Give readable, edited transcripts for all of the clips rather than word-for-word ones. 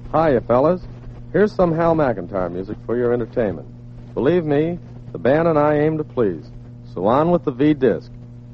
Hiya, fellas. Here's some Hal McIntyre music for your entertainment. Believe me, the band and I aim to please. So on with the V-Disc.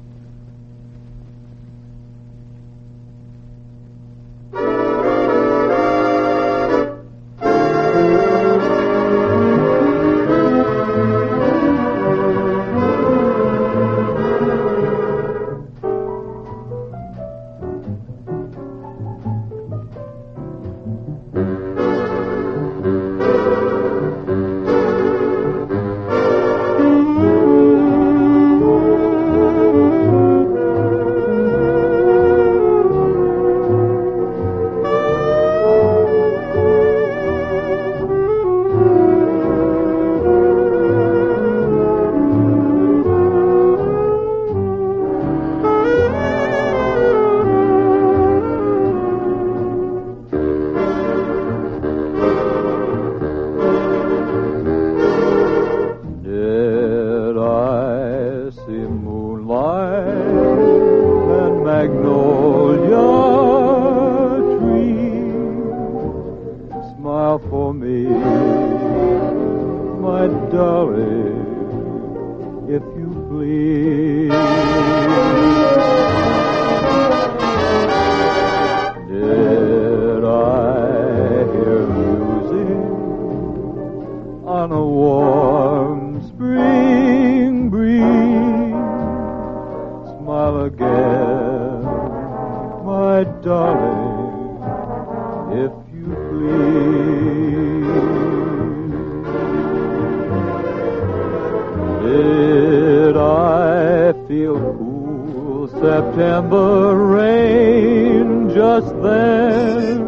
September rain just then.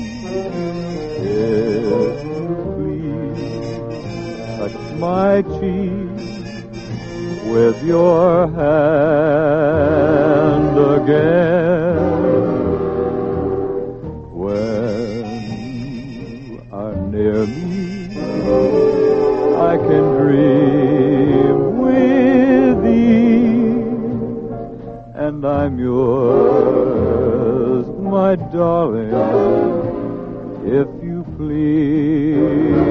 If you please touch my cheek with your hand again. When you are near me, I can dream with ease, and I'm yours, my darling, if you please.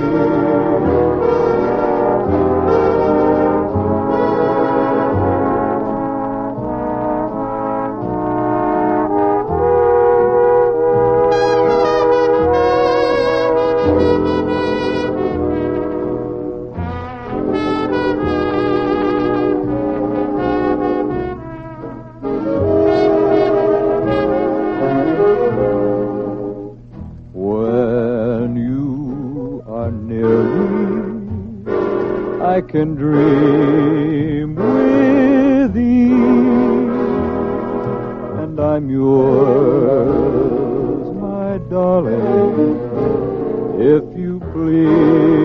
I can dream with ease, and I'm yours, my darling, if you please.